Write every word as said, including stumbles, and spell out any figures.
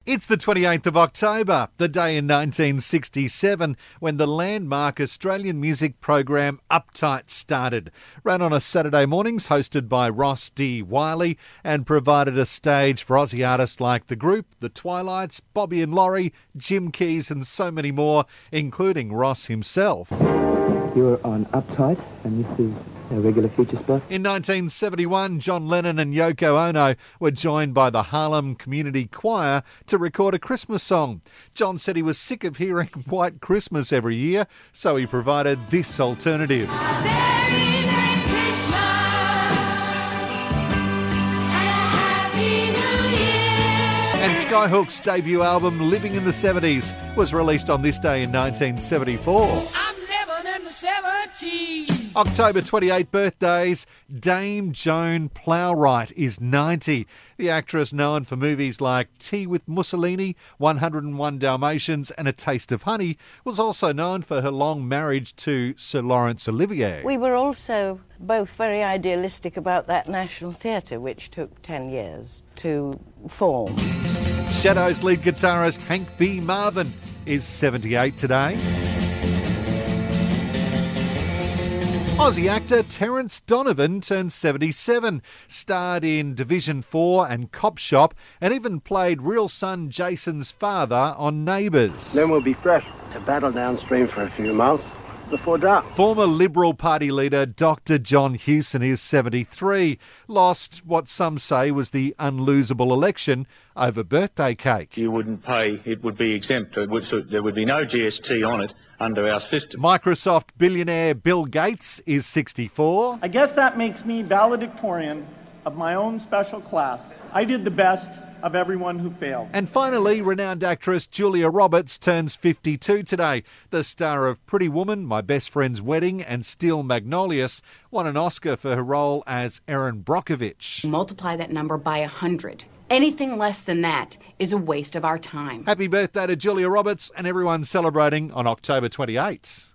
It's the twenty-eighth of October, the day in nineteen sixty-seven, when the landmark Australian music program Uptight started. Ran on a Saturday mornings, hosted by Ross D. Wiley, and provided a stage for Aussie artists like The Group, The Twilights, Bobby and Laurie, Jim Keys and so many more, including Ross himself. You're on Uptight, and this is a regular feature spot. In nineteen seventy-one, John Lennon and Yoko Ono were joined by the Harlem Community Choir to record a Christmas song. John said he was sick of hearing White Christmas every year, so he provided this alternative. And Skyhook's debut album, Living in the seventies, was released on this day in nineteen seventy-four. I'm living in the seventies. October twenty-eighth birthdays. Dame Joan Plowright is ninety. The actress, known for movies like Tea with Mussolini, one hundred and one Dalmatians and A Taste of Honey, was also known for her long marriage to Sir Laurence Olivier. We were also both very idealistic about that National Theatre, which took ten years to form. Shadows lead guitarist Hank B. Marvin is seventy-eight today. Aussie actor Terence Donovan turned seventy-seven, starred in Division four and Cop Shop, and even played real son Jason's father on Neighbours. Then we'll be fresh to battle downstream for a few miles before dark. Former Liberal Party leader Doctor John Hewson is seventy-three, lost what some say was the unlosable election over birthday cake. You wouldn't pay, it would be exempt, it would, so there would be no G S T on it under our system. Microsoft billionaire Bill Gates is sixty-four. I guess that makes me valedictorian of my own special class. I did the best of everyone who failed. And finally, renowned actress Julia Roberts turns fifty-two today. The star of Pretty Woman, My Best Friend's Wedding and Steel Magnolias won an Oscar for her role as Erin Brockovich. Multiply that number by one hundred. Anything less than that is a waste of our time. Happy birthday to Julia Roberts and everyone celebrating on October twenty-eighth.